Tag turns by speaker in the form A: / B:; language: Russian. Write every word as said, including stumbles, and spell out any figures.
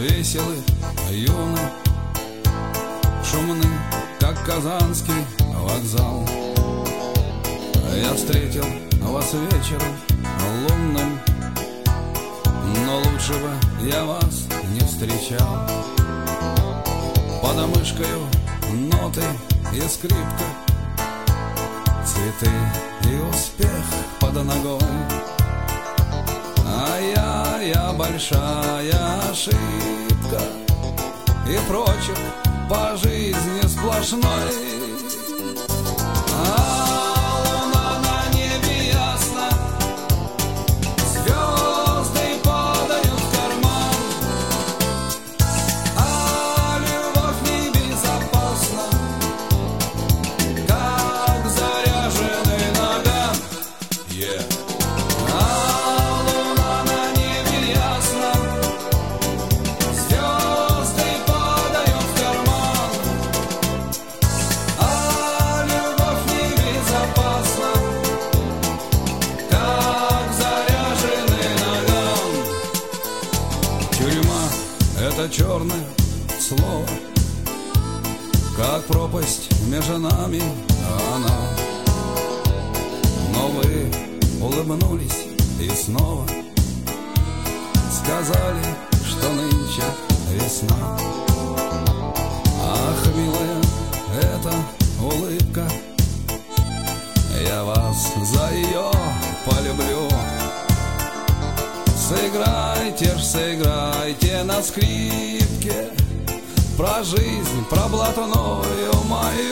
A: веселы, юны, шумны, как казанский вокзал. Я встретил вас вечером лунным, но лучше бы я вас не встречал. Под мышкою ноты и скрипка, цветы и успех под ногой. А я, я большая ошибка и прочерк по жизни сплошной. А луна на небе ясна, звезды падают в карман, а любовь небезопасна, как заряженный наган. Yeah. Это черное слово, как пропасть между нами она. Но вы улыбнулись и снова сказали, что нынче весна. Ах, милая, эта улыбка, я вас за ее полюблю. Сыграйте ж, сыграйте на скрипке про жизнь, про блатную мою.